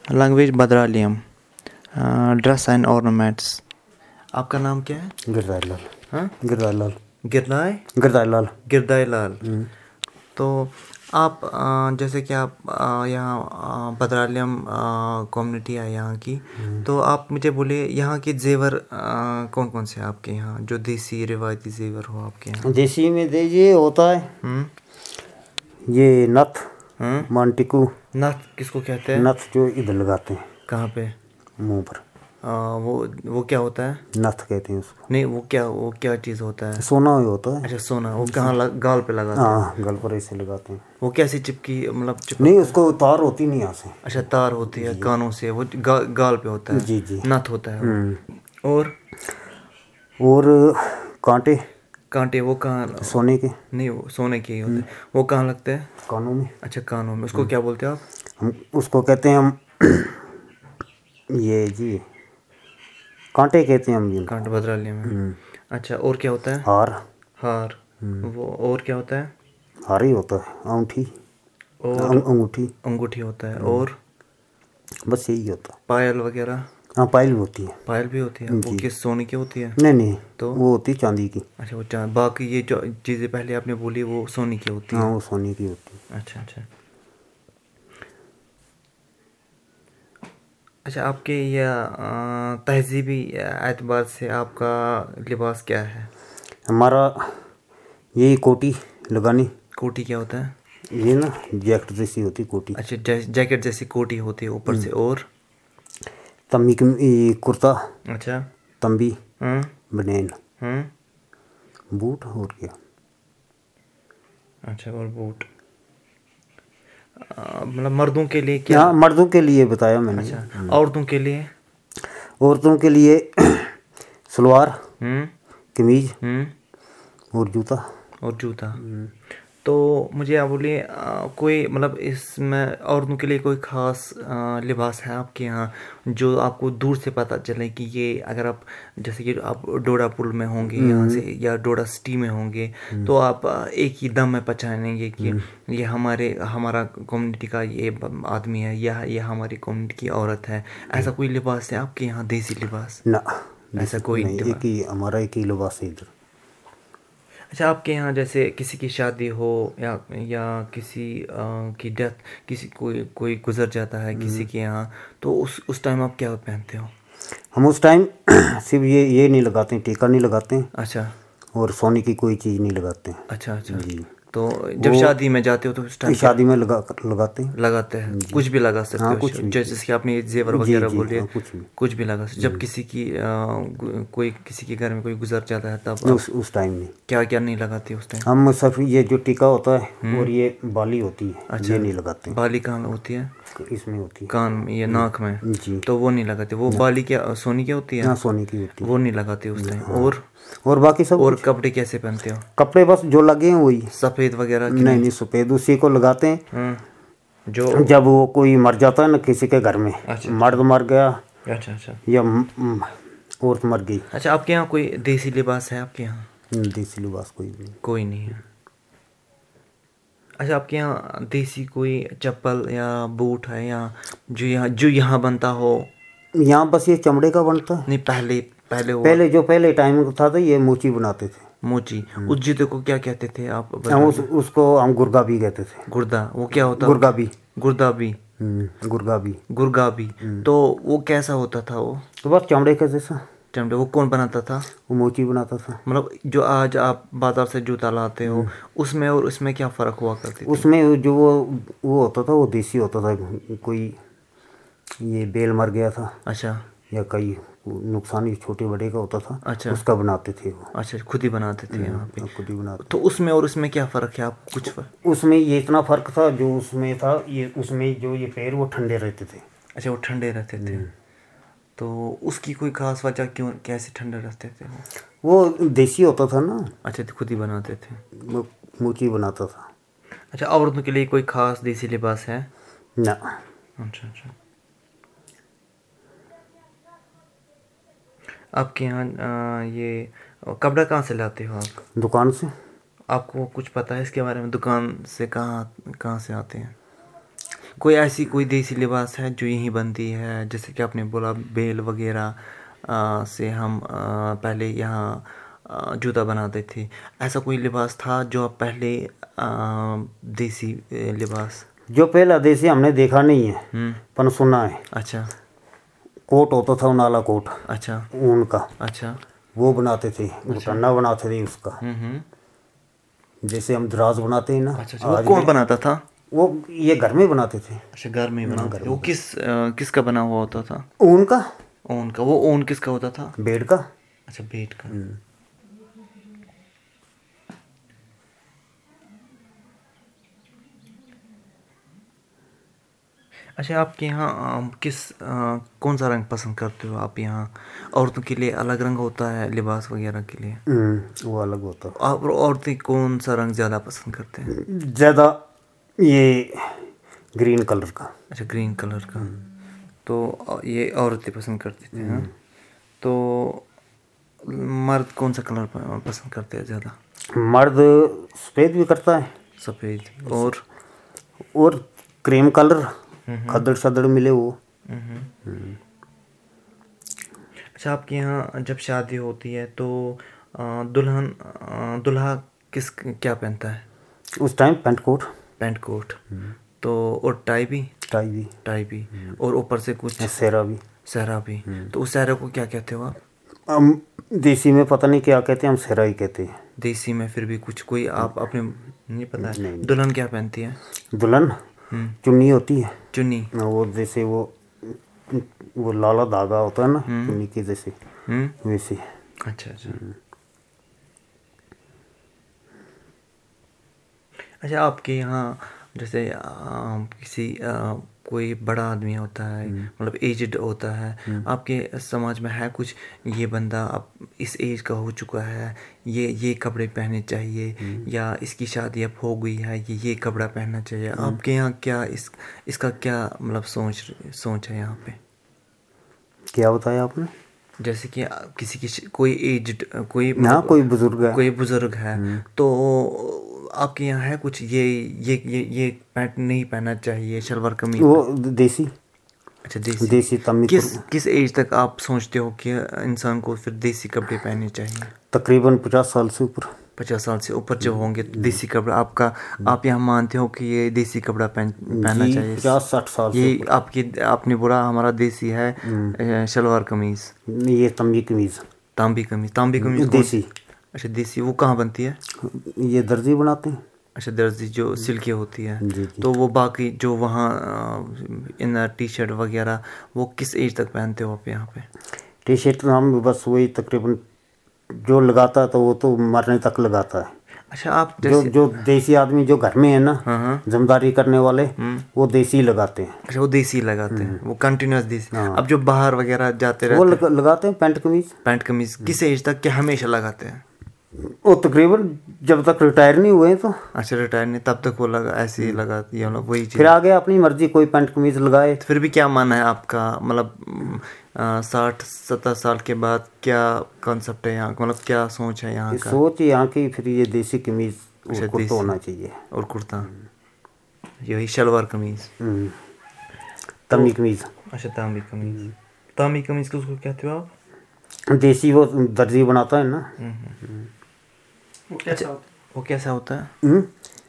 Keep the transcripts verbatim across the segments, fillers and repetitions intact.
Language बदरालियम, dress and ornaments. आपका नाम क्या है? गिरदार लाल. हाँ, गिरदार लाल. गिरनाय गिरदार लाल. गिरदाई लाल. تو آپ جیسے کہ آپ یہاں بدرالیم کمیونٹی ہے یہاں کی, تو آپ مجھے بولے یہاں کے زیور کون کون سے آپ کے یہاں جو دیسی روایتی زیور ہو آپ کے یہاں؟ دیسی میں دے یہ ہوتا ہے یہ نتھ, مانٹیکو. نتھ کس کو کہتے ہیں؟ نتھ جو ادھر لگاتے ہیں کہاں پہ؟ منہ پر. وہ وہ کیا ہوتا ہے؟ نتھ کہتے ہیں اس کو. نہیں, وہ کیا وہ کیا چیز ہوتا ہے؟ سونا ہی ہوتا ہے. اچھا سونا. وہ کہاں گال پہ لگاتے ہیں؟ ہاں گل پر ایسے لگاتے ہیں. وہ کیسی چپکی مطلب چپک؟ نہیں اس کو تار ہوتی نہیں یہاں سے. اچھا تار ہوتی ہے کانوں سے, وہ گال پہ ہوتا ہے. جی جی نتھ ہوتا ہے. اور اور کانٹے. کانٹے وہ کہاں؟ سونے کے. نہیں وہ سونے کے ہی ہوتے ہیں. وہ کہاں لگتے ہیں؟ کانوں میں. اچھا کانوں میں. اس کو کیا بولتے ہیں آپ؟ ہم اس کو کہتے ہیں ہم یہ جی کانٹے کہتے ہیں ہم. کانٹے بدرالیہ میں. اچھا اور کیا ہوتا ہے؟ ہار. ہار. وہ اور کیا ہوتا ہے؟ ہار ہی ہوتا ہے. انگوٹھی. اور انگوٹھی. انگوٹھی ہوتا ہے. اور بس یہی ہوتا ہے. پائل وغیرہ؟ ہاں پائل بھی ہوتی ہے. پائل بھی ہوتی ہے. وہ کس سونے کی ہوتی ہے؟ نہیں نہیں تو وہ ہوتی چاندی کی. اچھا وہ چاند. باقی یہ جو چیزیں پہلے آپ نے بولی وہ سونے کی ہوتی ہاں ہے؟ وہ سونے کی ہوتی ہے. اچھا اچھا اچھا. آپ کے یہ تہذیبی اعتبار سے آپ کا لباس کیا ہے؟ ہمارا یہی کوٹی لگانی. کوٹی کیا ہوتا ہے؟ یہ نا جیکٹ جیسی ہوتی کوٹی. اچھا جیکٹ جیسی کوٹی ہوتی ہے اوپر سے. اور تمبی کی کرتا. اچھا. تمبی. ہوں بنین. ہوں بوٹ. اور کیا. اچھا اور بوٹ. مطلب مردوں کے لیے کیا؟ ہاں مردوں کے لیے بتایا میں نے. اچھا عورتوں کے لیے؟ عورتوں کے لیے سلوار, ہوں قمیض ہوں اور جوتا. اور جوتا. تو مجھے آپ بولیے کوئی مطلب اس میں عورتوں کے لیے کوئی خاص لباس ہے آپ کے یہاں جو آپ کو دور سے پتہ چلے کہ یہ اگر آپ جیسے کہ آپ ڈوڈا پل میں ہوں گے یہاں سے یا ڈوڈا سٹی میں ہوں گے تو آپ ایک ہی دم میں پہچانیں گے کہ یہ ہمارے ہمارا کمیونٹی کا یہ آدمی ہے یا یہ ہماری کمیونٹی کی عورت ہے؟ ایسا کوئی لباس ہے آپ کے یہاں دیسی لباس؟ نہ ایسا کوئی نہیں. ایک ہی ہمارا ایک ہی لباس ہے ادھر. اچھا آپ کے یہاں جیسے کسی کی شادی ہو یا یا کسی کی ڈیتھ, کسی کوئی کوئی گزر جاتا ہے کسی کے یہاں, تو اس اس ٹائم آپ کیا پہنتے ہو؟ ہم اس ٹائم صرف یہ یہ نہیں لگاتے ہیں, ٹیکا نہیں لگاتے ہیں. اچھا. اور سونے کی کوئی چیز نہیں لگاتے ہیں. اچھا اچھا. جی تو جب شادی میں جاتے ہو تو اس ٹائم شادی میں لگا لگاتے ہیں. لگاتے ہیں؟ کچھ بھی لگا سکتے ہاں ہو کچھ بھی. جیسے کہ آپ نے زیور جی وغیرہ جی بولے, ہاں کچھ بھی. کچھ بھی لگا سکتے. جب کسی کی کوئی کسی کے گھر میں کوئی گزر جاتا ہے تب اس اس ٹائم نہیں. کیا کیا نہیں لگاتے اس ٹائم؟ ہم صرف یہ جو ٹیکا ہوتا ہے اور یہ بالی ہوتی ہے. اچھا یہ نہیں لگاتے ہیں. بالی کہاں ہوتی ہے؟ اس میں ہوتی ہے کان یہ ناک میں. جی. تو وہ نہیں لگاتے. وہ بالی کیا سونی کی ہوتی ہے؟ ہاں سونے کی ہوتی ہے. وہ نہیں لگاتے اس ٹائم. اور اور باقی سب اور کپڑے کیسے پہنتے ہو؟ کپڑے بس جو لگے ہیں وہی. سفید وغیرہ کہ نہیں نہیں سفید اسی کو لگاتے ہیں. ہاں جو جب وہ کوئی مر جاتا ہے نا کسی کے گھر میں, مرد مر گیا اچھا اچھا یا عورت مر گئی. اچھا آپ کے یہاں کوئی دیسی لباس ہے آپ کے یہاں؟ دیسی لباس کوئی بھی کوئی نہیں ہے. اچھا آپ کے یہاں دیسی کوئی چپل یا بوٹ ہے یا جو یہاں جو یہاں بنتا ہو؟ یہاں بس یہ چمڑے کا بنتا ہے. نہیں پہلے پہلے ہوا پہلے جو پہلے ٹائم تھا تو یہ موچی بناتے تھے. موچی. اس جوتے کو کیا کہتے تھے آپ؟ ہم اس اس کو ہم گرگا بھی کہتے تھے. گردا. وہ کیا ہوتا؟ گرگا بھی. گردا بھی. گرگا بھی. گرگا بھی. تو وہ کیسا ہوتا تھا؟ وہ تو بس چمڑے کا جیسا. چمڑے. وہ کون بناتا تھا؟ وہ موچی بناتا تھا. مطلب جو آج آپ بازار سے جوتا لاتے ہو اس میں اور اس میں کیا فرق ہوا کرتی تھی؟ اس میں جو وہ وہ ہوتا تھا وہ دیسی ہوتا تھا. کوئی یہ بیل مر گیا تھا اچھا یا کئی نقصان چھوٹے بڑے کا ہوتا تھا. اچھا اس کا بناتے تھے وہ. اچھا خود ہی بناتے تھے یہاں پہ. خود ہی بناتے. تو اس میں اور اس میں کیا فرق ہے آپ کچھ فرق؟ اس میں یہ اتنا فرق تھا جو اس میں تھا یہ اس میں جو یہ پیر وہ ٹھنڈے رہتے تھے. اچھا وہ ٹھنڈے رہتے تھے. تو اس کی کوئی خاص وجہ کیوں کیسے ٹھنڈے رہتے تھے وہ؟ وہ دیسی ہوتا تھا نا. اچھا خود ہی بناتے تھے. موچی بناتا تھا. اچھا عورتوں کے لیے کوئی خاص دیسی لباس ہے؟ نہ. اچھا اچھا. آپ کے یہاں یہ کپڑا کہاں سے لاتے ہو آپ؟ دکان سے. آپ کو کچھ پتہ ہے اس کے بارے میں دکان سے کہاں کہاں سے آتے ہیں؟ कोई ऐसी कोई देसी लिबास है जो यहीं बनती है, जैसे कि आपने बोला बेल वगैरह आ, से हम आ, पहले यहाँ आ, जूता बनाते थे, ऐसा कोई लिबास था जो आप पहले आ, देसी ए, लिबास? जो पहला देसी हमने देखा नहीं है हम्म। पर सुना है। अच्छा कोट होता था उनाला कोट, अच्छा ऊन का, अच्छा। वो बनाते थे, घुटना बनाते थे उसका, हम्म हम्म। जैसे हम दराज बनाते हैं ना। अच्छा अच्छा, वो कौन बनाता था? वो ये घर में बनाते थे। अच्छा, घर में ही बनाते थे। वो किस आ, किसका बना हुआ होता था? ऊन का। ऊन का। वो ऊन किसका होता था? बेड का। अच्छा, बेट का। अच्छा, आपके यहाँ आ, किस आ, कौन सा रंग पसंद करते हो आप यहाँ? औरतों के लिए अलग रंग होता है लिबास वगैरह के लिए, हम्म, वो अलग होता है। और औरतें कौन सा रंग ज़्यादा पसंद करते हैं? ज़्यादा ये ग्रीन कलर का। अच्छा, ग्रीन कलर का। तो आ, ये औरतें पसंद करती थी, हाँ। तो मर्द कौन सा कलर प- पसंद करते हैं ज़्यादा? मर्द सफ़ेद भी करता है सफ़ेद और और क्रीम कलर, खदड़ सदड़ मिले वो। अच्छा, आपके यहाँ जब शादी होती है तो आ, दुल्हन आ, दूल्हा किस क्या पहनता है? उस time pant coat, pant coat. तो और टाई भी? टाई भी, टाई भी। और ऊपर से कुछ सेहरा भी। सहरा भी। तो उस सहरे को क्या कहते हो आप? हम देसी में पता नहीं क्या कहते हैं, हम सेहरा ही कहते हैं। देसी में फिर भी कुछ कोई आप अपने नहीं पता है? नहीं, नहीं। दुल्हन क्या पहनती है? दुल्हन चुन्नी होती है, चुन्नी। वो जैसे वो वो लाला धागा होता है ना चुन्नी के जैसे, हम्म। वैसे। अच्छा अच्छा। अच्छा, आपके यहाँ जैसे आ, किसी आ, कोई बड़ा आदमी होता है, मतलब एजड होता है, आपके समाज में है कुछ, ये बंदा अब इस एज का हो चुका है, ये ये कपड़े पहनने चाहिए, या इसकी शादी अब हो गई है, ये ये कपड़ा पहनना चाहिए? आपके यहाँ क्या इस इसका क्या मतलब सोच सोच है यहाँ पे? क्या बताया आपने? जैसे कि आ, किसी की श- कोई एजड कोई यहाँ मतलब कोई बुजुर्ग है, कोई बुजुर्ग है, तो आपके यहाँ है कुछ, ये ये ये ये पैंट नहीं पहनना चाहिए, शलवार कमीज? वो देसी अच्छा, देसी। देसी तमिल किस किस एज तक आप सोचते हो कि इंसान को फिर देसी कपड़े पहनने चाहिए? तकरीबन पचास साल से ऊपर। पचास साल से ऊपर जो होंगे तो देसी कपड़ा आपका, आप यहाँ मानते हो कि ये देसी कपड़ा पहन पहनना जी, चाहिए? पचास साठ साल से ये ऊपर। आपकी आपने बोला हमारा देसी है अ, शलवार कमीज, ये तंबी कमीज तांबी कमीज। तांबी कमीज कौन सी? देसी, अच्छा, देसी। वो कहाँ बनती है? ये दर्जी बनाते हैं। अच्छा, दर्जी जो सिल्की होती है। जी जी। तो वो बाकी जो वहाँ इन टी शर्ट वगैरह वो किस एज तक पहनते हो आप यहाँ पे? टी शर्ट हम बस वही तकरीबन जो लगाता है तो वो तो मरने तक लगाता है। अच्छा, आप जो जैसे जो देसी आदमी जो घर में है ना, हाँ हाँ। जमदारी करने वाले, वो देसी लगाते हैं। अच्छा, वो देसी लगाते हैं, वो कंटिन्यूस देसी। अब जो बाहर वगैरह जाते वो रहते लग, लगाते हैं पैंट कमीज। पैंट कमीज किस एज तक क्या हमेशा लगाते हैं? वो तकरीबन जब तक रिटायर नहीं हुए तो। अच्छा, रिटायर नहीं तब तक वो लगा ऐसे ही लगाती है, मतलब वही चीज़। फिर आगे अपनी मर्जी, कोई पैंट कमीज लगाए। तो फिर भी क्या मानना है आपका, मतलब साठ सत्तर साल के बाद क्या कॉन्सेप्ट है यहाँ का, मतलब क्या सोच है यहाँ ये का? सोच यहाँ की फिर ये देसी कमीज अच्छा, और कुर्ता देसी होना चाहिए। और कुर्ता, यही शलवार कमीज, हम्म, तमी कमीज। अच्छा, तांबी कमीज। तांबी कमीज को उसको कहते हो आप? देसी वो दर्जी बनाता है ना। वो कैसा होता है? वो कैसा होता है? हम्म,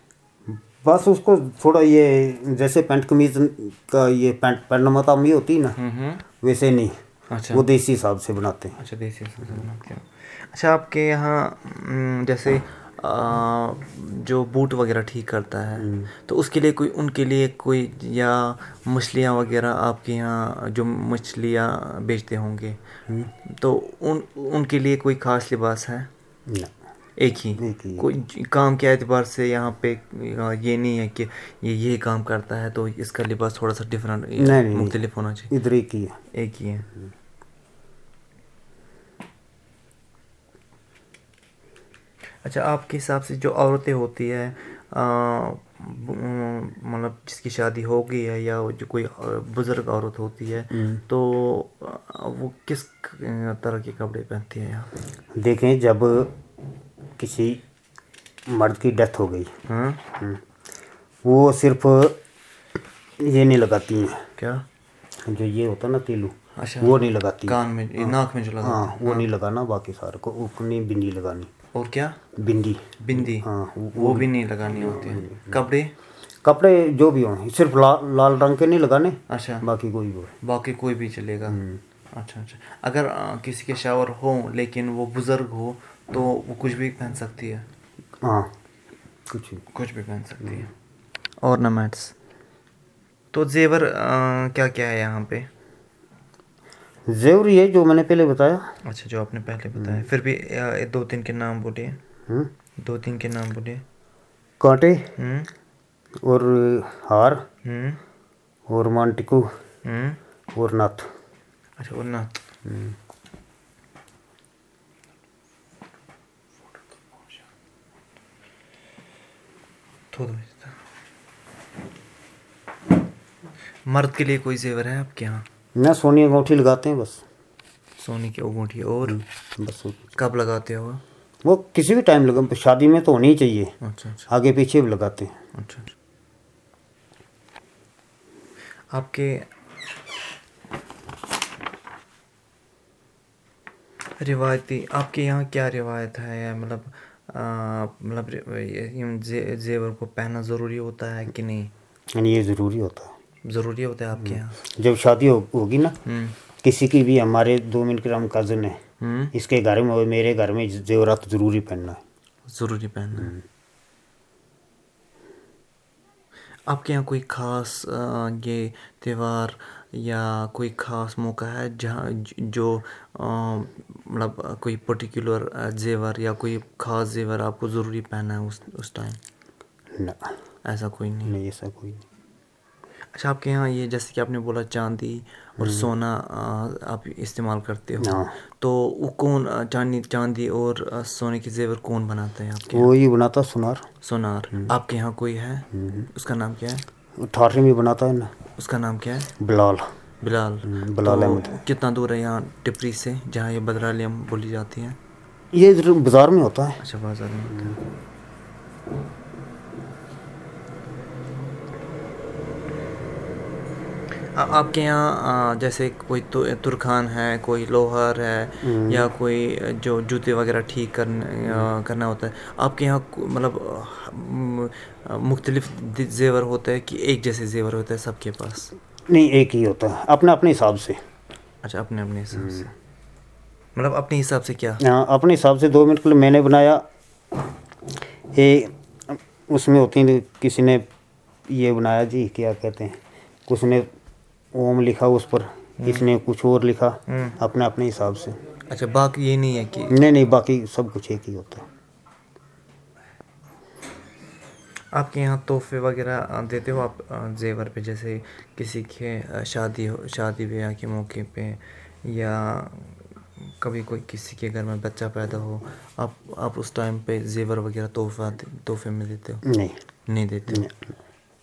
बस उसको थोड़ा ये जैसे पैंट कमीज का ये पैंट पैंट तामी होती है ना, हम्म। वैसे नहीं, अच्छा वो देसी हिसाब से बनाते हैं। अच्छा, देसी हिसाब से बनाते हो। अच्छा, आपके यहाँ हम्म, जैसे आ, जो बूट वगैरह ठीक करता है, तो उसके लिए कोई उनके लिए कोई या मछलियाँ वगैरह आपके यहाँ जो मछलियाँ बेचते होंगे, तो उन उनके लिए कोई ख़ास लिबास है? ना, एक ही एक ही है। कोई काम के एतबार से यहाँ पे ये नहीं है कि ये ये काम करता है तो इसका लिबास थोड़ा सा डिफरेंट नहीं, नहीं, मुख्तलिफ होना चाहिए? इधर एक ही है। एक ही है। अच्छा, आपके हिसाब से जो औरतें होती है मतलब जिसकी शादी हो गई है या जो कोई बुज़ुर्ग औरत होती है, तो आ, वो किस तरह के कपड़े पहनती है यहाँ पे? देखें, जब किसी मर्द की डेथ हो गई, हाँ हम्म, वो सिर्फ ये नहीं लगाती हैं, क्या? जो ये होता है ना तेलू, अच्छा, वो नहीं लगाती। कान में, ये नाक में जो लगा। हाँ वो नहीं लगाना, बाकी सारे को अपनी बिंदी लगानी। और क्या? बिंदी। बिंदी? हाँ वो भी नहीं लगानी होती है। कपड़े? कपड़े जो भी हों, सिर्फ लाल लाल रंग के नहीं लगाने, अच्छा, बाकी कोई भी हो। बाकी कोई भी चलेगा। अच्छा अच्छा। अगर आ, किसी के शावर हो लेकिन वो बुज़ुर्ग हो तो वो कुछ भी पहन सकती है? हाँ कुछ भी। कुछ भी पहन सकती है। ऑर्नामेंट्स तो जेवर आ, क्या क्या है यहाँ पे? जेवर ये जो मैंने पहले बताया। अच्छा, जो आपने पहले बताया। फिर भी आ, दो तीन के नाम बोलिए। हम्म, दो तीन के नाम बोलिए। कांटे हम्म और हार हम्म और मांटिकू हम्म और नथ। अच्छा, और ना थोड़ा मर्द के लिए कोई जेवर है आपके यहाँ? ना सोनी अंगूठी लगाते हैं बस। सोने की अंगूठी? और बस वो कब लगाते हो? वो किसी भी टाइम लगा, शादी में तो होनी ही चाहिए, अच्छा अच्छा आगे पीछे भी लगाते हैं। अच्छा अच्छा। आपके रिवायती, आपके यहाँ क्या रिवायत है, या मतलब आ, मतलब ये- इन जे, जेवर को पहनना ज़रूरी होता है कि नहीं? यानी ये ज़रूरी होता है। ज़रूरी होता है आपके यहाँ? जब शादी हो, होगी ना हम्म किसी की भी, हमारे दो मिनट का हम कज़न है, हम्म इसके घर में और मेरे घर में जेवरात ज़रूरी पहनना है। ज़रूरी पहनना है। आपके यहाँ कोई ख़ास आ, ये त्यौहार या कोई ख़ास मौका है जहाँ ज- जो आ, मतलब कोई पर्टिकुलर जेवर या कोई ख़ास जेवर आपको ज़रूरी पहनना है उस उस टाइम? ना ऐसा कोई नहीं? नहीं, ऐसा कोई नहीं। अच्छा, आपके यहाँ ये जैसे कि आपने बोला चांदी और सोना आ, आप इस्तेमाल करते हो, हाँ तो वो कौन आ, चांदी चांदी और आ, सोने के जेवर कौन बनाता है आपके यहाँ? वो ही बनाता सुनार। सोनार। आपके यहाँ कोई है? उसका नाम क्या है? अठारहवीं में बनाता है ना, उसका नाम क्या है? बिलाल। बिलाल। हम्म, तो बिलाल अहमद। कितना दूर है यहाँ टिपरी से जहाँ ये बदरालियम बोली जाती है? ये इधर बाजार में होता है। अच्छा, बाजार में होता है। आ- आपके यहाँ आ, जैसे कोई तो तुरखान है, कोई लोहार है, या कोई जो जूते वगैरह ठीक करने आ, करना होता है, आपके यहाँ को- मतलब आ, मुख्तलिफ दि- जेवर होते हैं कि एक जैसे जेवर होते हैं सबके पास? नहीं, एक ही होता है, अपने अपने हिसाब से। अच्छा, अपने अपने हिसाब से। मतलब अपने हिसाब से क्या? हाँ, अपने हिसाब से। दो मिनट के लिए मैंने बनाया, ये उसमें होती है, किसी ने ये बनाया जी, क्या कहते हैं, कुछ ने ओम लिखा उस पर, किसी ने कुछ और लिखा, अपने अपने हिसाब से। अच्छा, बाकी ये नहीं है कि नहीं नहीं, बाकी सब कुछ एक ही होता है। आपके यहाँ तोहफे वगैरह आ, देते हो आप आ, जेवर पे? जैसे किसी के आ, शादी हो, शादी ब्याह के मौके पे, या कभी कोई किसी के घर में बच्चा पैदा हो, आप आप उस टाइम पे जेवर वगैरह तोहफा तोहफे में देते हो? नहीं नहीं देते हो? नहीं,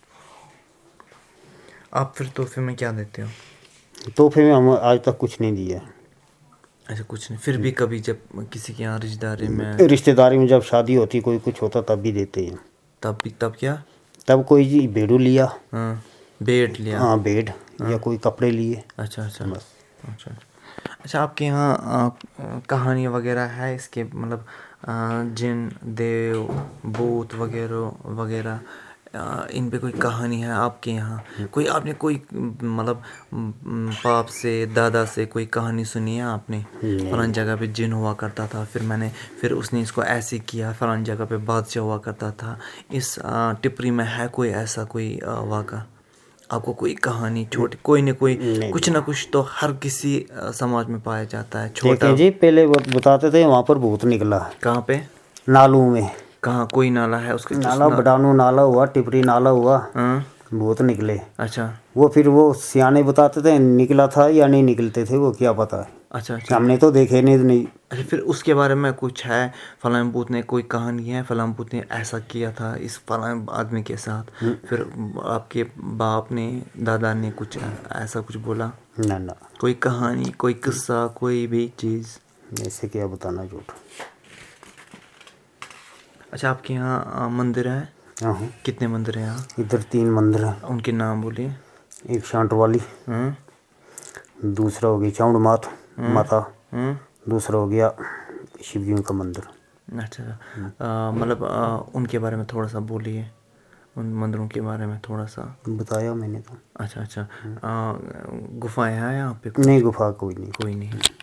आप फिर तोहफे में क्या देते हो? तोहफे में हम आज तक कुछ नहीं दिया। ऐसा कुछ नहीं? फिर भी कभी जब किसी के यहाँ रिश्तेदारी में, रिश्तेदारी में जब शादी होती, कोई कुछ होता, तब भी देते हैं। तब भी? तब क्या? तब कोई जी भेड़ू लिया, हाँ, बेड लिया। हाँ बेड, या कोई कपड़े लिए। अच्छा अच्छा बस। अच्छा अच्छा। आपके यहाँ आ, कहानी वगैरह है इसके, मतलब आ, जिन देव भूत वगैरह वगैरह, आ, इन पे कोई कहानी है आपके यहाँ? कोई आपने कोई मतलब म, बाप से दादा से कोई कहानी सुनी है आपने? फलान जगह पे जिन हुआ करता था, फिर मैंने फिर उसने इसको ऐसे किया, फलान जगह पे बादशाह हुआ करता था। इस आ, टिपरी में है कोई ऐसा कोई आ, वाक़ा? आपको कोई कहानी छोटी, कोई न कोई नहीं, कुछ ना कुछ तो हर किसी अ, समाज में पाया जाता है, छोटा। देखें जी, पहले वो बताते थे वहाँ पर भूत निकला, कहाँ पे? नालू में। कहाँ कोई नाला है उसके? नाला बडानू नाला हुआ, टिपरी नाला हुआ, हाँ, भूत निकले। अच्छा वो फिर वो सियाने बताते थे, निकला था या नहीं निकलते थे, वो क्या पता है, अच्छा अच्छा हमने तो देखे नहीं नहीं। अच्छा। फिर उसके बारे में कुछ है, फलां भूत ने कोई कहानी है, फलां भूत ने ऐसा किया था इस फलां आदमी के साथ, फिर आपके बाप ने, दादा ने कुछ ऐसा कुछ बोला? ना ना, कोई कहानी, कोई किस्सा, कोई भी चीज़? ऐसे क्या बताना, झूठ। अच्छा, आपके यहाँ अ, मंदिर है? ہاں ہاں کتنے مندر ہیں یہاں؟ ادھر تین مندر ہیں. ان کے نام بولیے. ایک شانٹر والی, ہاں دوسرا ہو گیا چاؤنڈ مات ماتا, ہاں. دوسرا ہو گیا شیو جی کا مندر. اچھا مطلب ان کے بارے میں تھوڑا سا بولیے, ان مندروں کے بارے میں تھوڑا سا. بتایا میں نے تو. اچھا اچھا. گفائیں ہیں یہاں پہ؟ نہیں گفا کوئی نہیں. کوئی نہیں.